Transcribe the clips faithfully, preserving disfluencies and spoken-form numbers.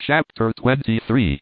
Chapter twenty-three.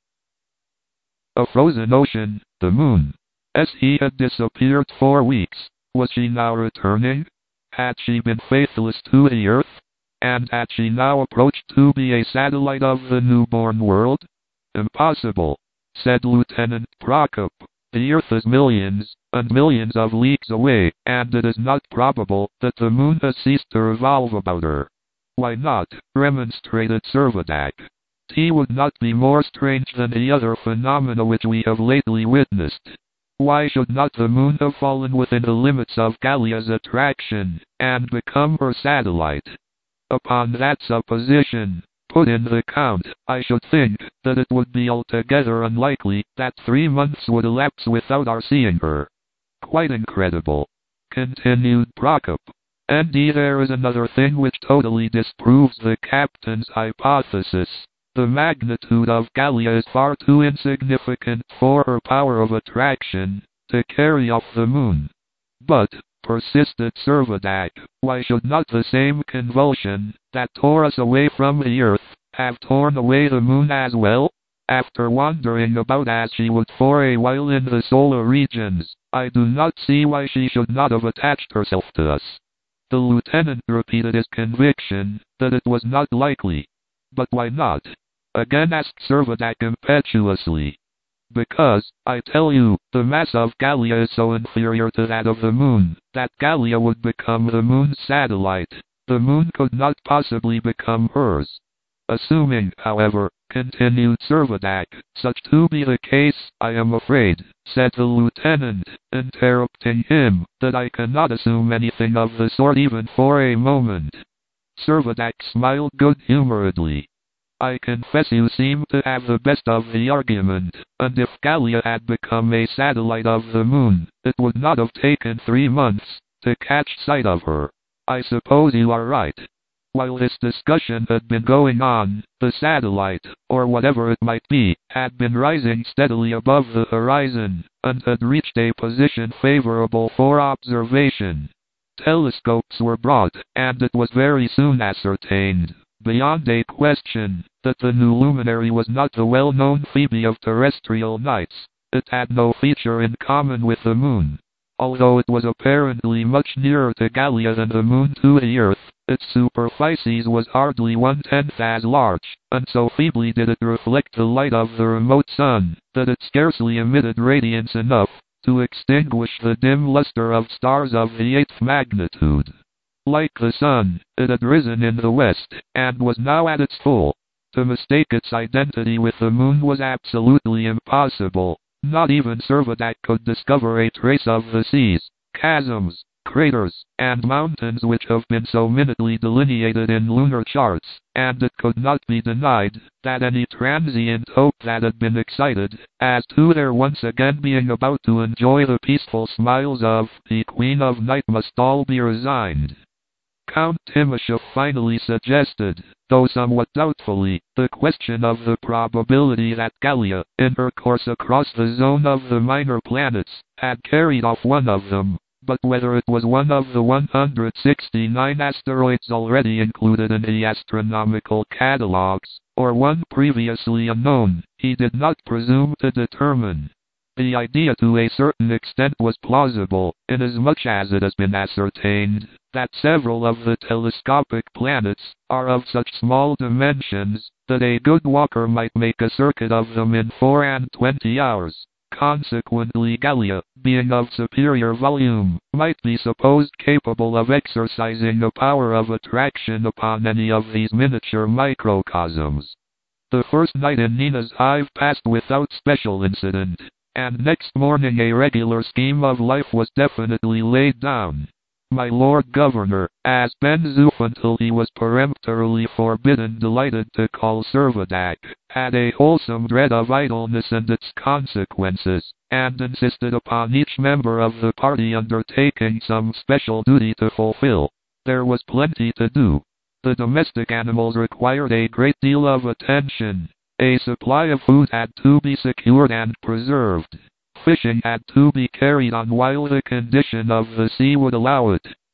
A frozen ocean, the moon. As he had disappeared for weeks, was she now returning? Had she been faithless to the Earth? And had she now approached to be a satellite of the newborn world? Impossible, said Lieutenant Prokop. The Earth is millions, and millions of leagues away, and it is not probable that the moon has ceased to revolve about her. Why not? Remonstrated Servadac. It would not be more strange than the other phenomena which we have lately witnessed. Why should not the moon have fallen within the limits of Gallia's attraction, and become her satellite? Upon that supposition, put in the Count, I should think that it would be altogether unlikely that three months would elapse without our seeing her. Quite incredible, continued Prokop. And there is another thing which totally disproves the captain's hypothesis. The magnitude of Gallia is far too insignificant for her power of attraction to carry off the moon. But, persisted Servadac, why should not the same convulsion that tore us away from the Earth have torn away the moon as well? After wandering about as she would for a while in the solar regions, I do not see why she should not have attached herself to us. The lieutenant repeated his conviction that it was not likely. But why not? Again asked Servadac impetuously. Because, I tell you, the mass of Gallia is so inferior to that of the moon, that Gallia would become the moon's satellite. The moon could not possibly become hers. Assuming, however, continued Servadac, such to be the case, I am afraid, said the lieutenant, interrupting him, that I cannot assume anything of the sort even for a moment. Servadac smiled good-humoredly. I confess you seem to have the best of the argument, and if Gallia had become a satellite of the moon, it would not have taken three months to catch sight of her. I suppose you are right. While this discussion had been going on, the satellite, or whatever it might be, had been rising steadily above the horizon, and had reached a position favorable for observation. Telescopes were brought, and it was very soon ascertained, beyond a question, that the new luminary was not the well-known Phoebe of terrestrial nights. It had no feature in common with the moon. Although it was apparently much nearer to Gallia than the moon to the Earth, its superficies was hardly one-tenth as large, and so feebly did it reflect the light of the remote sun, that it scarcely emitted radiance enough to extinguish the dim luster of stars of the eighth magnitude. Like the sun, it had risen in the west, and was now at its full. To mistake its identity with the moon was absolutely impossible. Not even Servadac could discover a trace of the seas, chasms, craters, and mountains which have been so minutely delineated in lunar charts, and it could not be denied that any transient hope that had been excited, as to their once again being about to enjoy the peaceful smiles of the Queen of Night, must all be resigned. Count Timascheff finally suggested, though somewhat doubtfully, the question of the probability that Gallia, in her course across the zone of the minor planets, had carried off one of them, but whether it was one of the one hundred sixty-nine asteroids already included in the astronomical catalogues, or one previously unknown, he did not presume to determine. The idea to a certain extent was plausible, inasmuch as it has been ascertained that several of the telescopic planets are of such small dimensions that a good walker might make a circuit of them in four and twenty hours. Consequently, Gallia, being of superior volume, might be supposed capable of exercising a power of attraction upon any of these miniature microcosms. The first night in Nina's hive passed without special incident, and next morning a regular scheme of life was definitely laid down. My Lord Governor, as Ben Zoof until he was peremptorily forbidden delighted to call Servadac, had a wholesome dread of idleness and its consequences, and insisted upon each member of the party undertaking some special duty to fulfill. There was plenty to do. The domestic animals required a great deal of attention. A supply of food had to be secured and preserved. Fishing had to be carried on while the condition of the sea would allow it,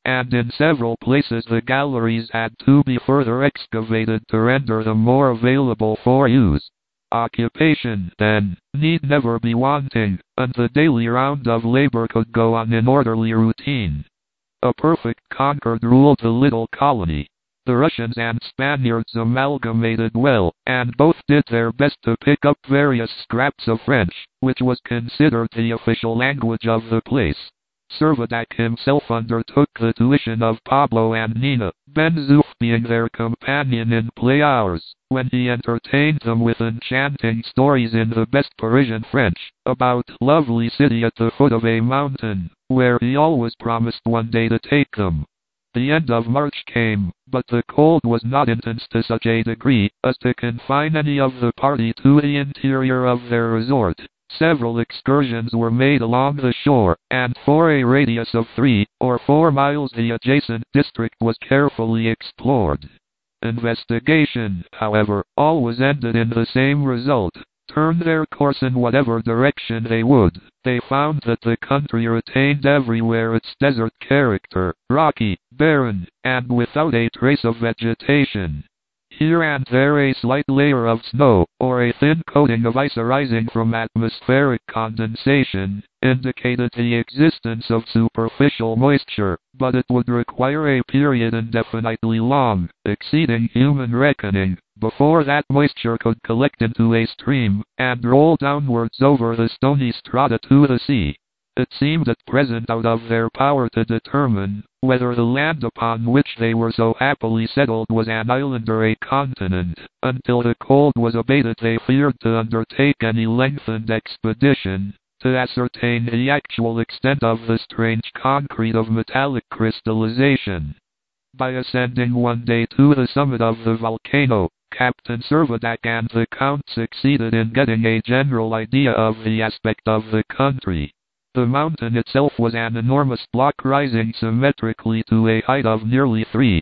and in several places the galleries had to be further excavated to render them more available for use. Occupation, then, need never be wanting, and the daily round of labor could go on in orderly routine. A perfect concord ruled the little colony. The Russians and Spaniards amalgamated well, and both did their best to pick up various scraps of French, which was considered the official language of the place. Servadac himself undertook the tuition of Pablo and Nina, Ben Zoof being their companion in play hours, when he entertained them with enchanting stories in the best Parisian French, about lovely city at the foot of a mountain, where he always promised one day to take them. The end of March came, but the cold was not intense to such a degree as to confine any of the party to the interior of their resort. Several excursions were made along the shore, and for a radius of three or four miles the adjacent district was carefully explored. Investigation, however, always ended in the same result. Turn their course in whatever direction they would, they found that the country retained everywhere its desert character, rocky, barren, and without a trace of vegetation. Here and there a slight layer of snow, or a thin coating of ice arising from atmospheric condensation, indicated the existence of superficial moisture, but it would require a period indefinitely long, exceeding human reckoning, before that moisture could collect into a stream, and roll downwards over the stony strata to the sea. It seemed at present out of their power to determine whether the land upon which they were so happily settled was an island or a continent. Until the cold was abated they feared to undertake any lengthened expedition to ascertain the actual extent of the strange concrete of metallic crystallization. By ascending one day to the summit of the volcano, Captain Servadac and the Count succeeded in getting a general idea of the aspect of the country. The mountain itself was an enormous block rising symmetrically to a height of nearly three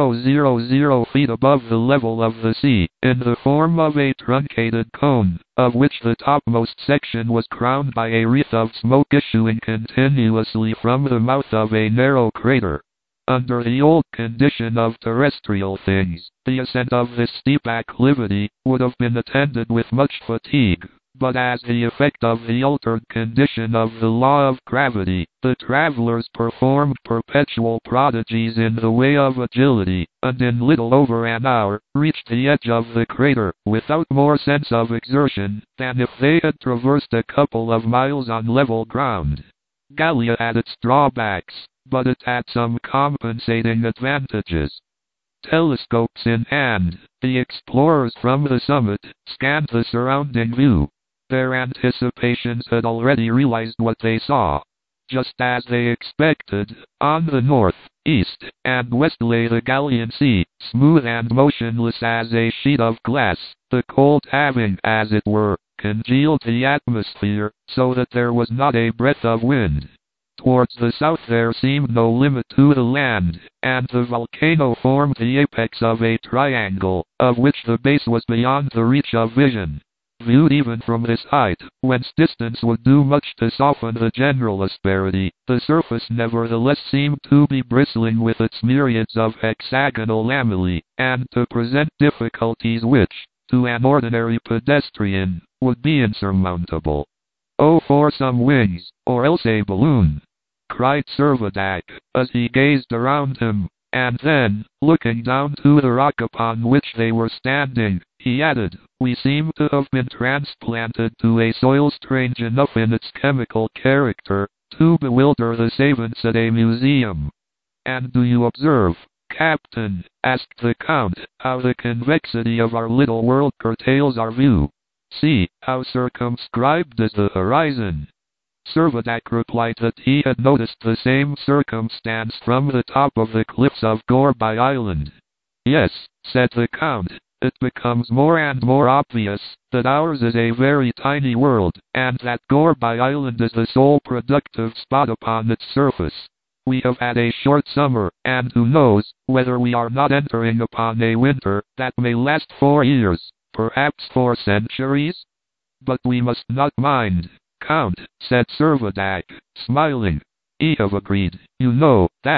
thousand feet above the level of the sea, in the form of a truncated cone, of which the topmost section was crowned by a wreath of smoke issuing continuously from the mouth of a narrow crater. Under the old condition of terrestrial things, the ascent of this steep acclivity would have been attended with much fatigue, but as the effect of the altered condition of the law of gravity, the travelers performed perpetual prodigies in the way of agility, and in little over an hour, reached the edge of the crater, without more sense of exertion than if they had traversed a couple of miles on level ground. Gallia had its drawbacks, but it had some compensating advantages. Telescopes in hand, the explorers from the summit scanned the surrounding view. Their anticipations had already realized what they saw. Just as they expected, on the north, east, and west lay the Gallian Sea, smooth and motionless as a sheet of glass, the cold having, as it were, congealed the atmosphere, so that there was not a breath of wind. Towards the south there seemed no limit to the land, and the volcano formed the apex of a triangle, of which the base was beyond the reach of vision. Viewed even from this height, whence distance would do much to soften the general asperity, the surface nevertheless seemed to be bristling with its myriads of hexagonal lamellae, and to present difficulties which, to an ordinary pedestrian, would be insurmountable. "Oh, for some wings, or else a balloon!" cried Servadac, as he gazed around him, and then, looking down to the rock upon which they were standing, he added, "We seem to have been transplanted to a soil strange enough in its chemical character to bewilder the savants at a museum." "And do you observe, Captain," asked the Count, "how the convexity of our little world curtails our view? See, how circumscribed is the horizon." Servadac replied that he had noticed the same circumstance from the top of the cliffs of Gourbi Island. "Yes," said the Count, "it becomes more and more obvious that ours is a very tiny world, and that Gourbi Island is the sole productive spot upon its surface. We have had a short summer, and who knows whether we are not entering upon a winter that may last for years, perhaps for centuries? But we must not mind, Count," said Servadac, smiling. "I have agreed, you know, that,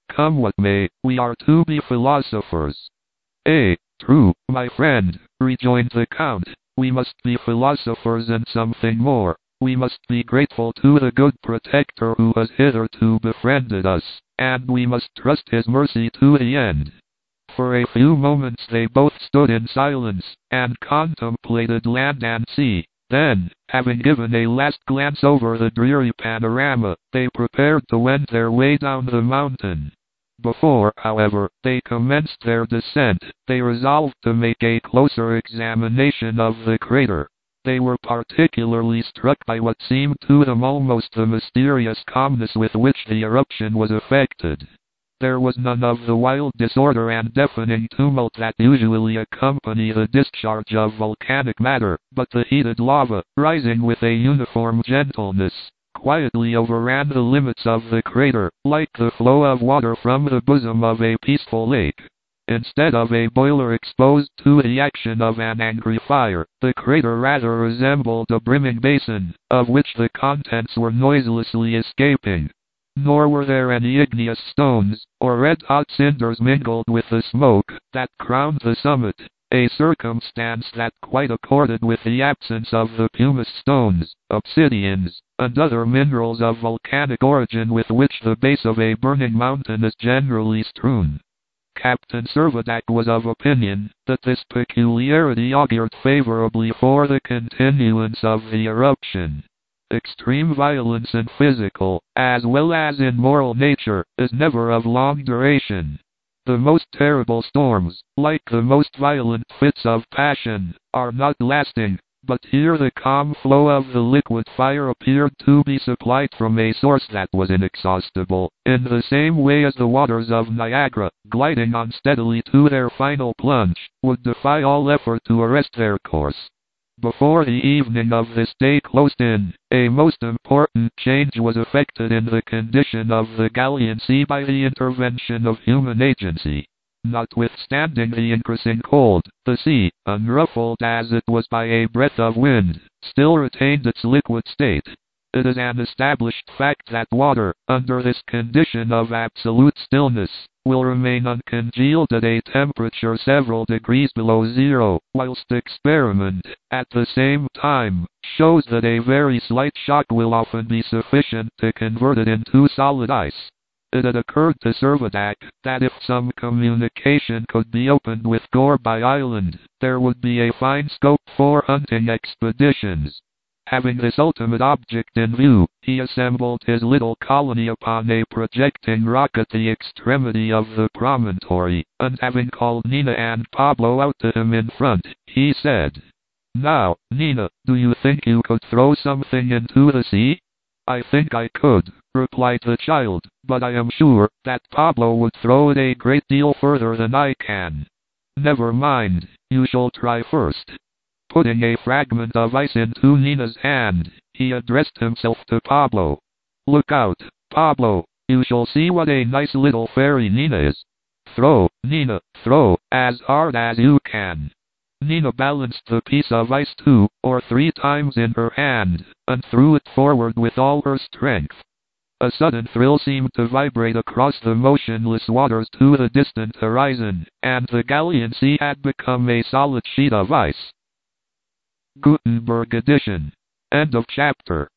Come what may, we are to be philosophers. Eh, true, my friend, rejoined the Count. We must be philosophers and something more. We must be grateful to the good protector who has hitherto befriended us, and we must trust his mercy to the end. For a few moments they both stood in silence, and contemplated land and sea. Then, having given a last glance over the dreary panorama, they prepared to wend their way down the mountain. Before, however, they commenced their descent, they resolved to make a closer examination of the crater. They were particularly struck by what seemed to them almost the mysterious calmness with which the eruption was effected. There was none of the wild disorder and deafening tumult that usually accompany the discharge of volcanic matter, but the heated lava, rising with a uniform gentleness, quietly overran the limits of the crater, like the flow of water from the bosom of a peaceful lake. Instead of a boiler exposed to the action of an angry fire, the crater rather resembled a brimming basin, of which the contents were noiselessly escaping. Nor were there any igneous stones, or red-hot cinders mingled with the smoke, that crowned the summit, a circumstance that quite accorded with the absence of the pumice stones, obsidians, and other minerals of volcanic origin with which the base of a burning mountain is generally strewn. Captain Servadac was of opinion that this peculiarity augured favorably for the continuance of the eruption. Extreme violence in physical, as well as in moral nature, is never of long duration. The most terrible storms, like the most violent fits of passion, are not lasting, but here the calm flow of the liquid fire appeared to be supplied from a source that was inexhaustible, in the same way as the waters of Niagara, gliding on steadily to their final plunge, would defy all effort to arrest their course. Before the evening of this day closed in, a most important change was effected in the condition of the Gallian Sea by the intervention of human agency. Notwithstanding the increasing cold, the sea, unruffled as it was by a breath of wind, still retained its liquid state. It is an established fact that water, under this condition of absolute stillness, will remain uncongealed at a temperature several degrees below zero, whilst experiment, at the same time, shows that a very slight shock will often be sufficient to convert it into solid ice. It had occurred to Servadac that if some communication could be opened with Gourbi Island, there would be a fine scope for hunting expeditions. Having this ultimate object in view, he assembled his little colony upon a projecting rock at the extremity of the promontory, and having called Nina and Pablo out to him in front, he said, "Now, Nina, do you think you could throw something into the sea?" "I think I could," replied the child, "but I am sure that Pablo would throw it a great deal further than I can." "Never mind, you shall try first." Putting a fragment of ice into Nina's hand, he addressed himself to Pablo. "Look out, Pablo, you shall see what a nice little fairy Nina is. Throw, Nina, throw, as hard as you can." Nina balanced the piece of ice two or three times in her hand, and threw it forward with all her strength. A sudden thrill seemed to vibrate across the motionless waters to the distant horizon, and the Gallian Sea had become a solid sheet of ice. Gutenberg edition. End of chapter.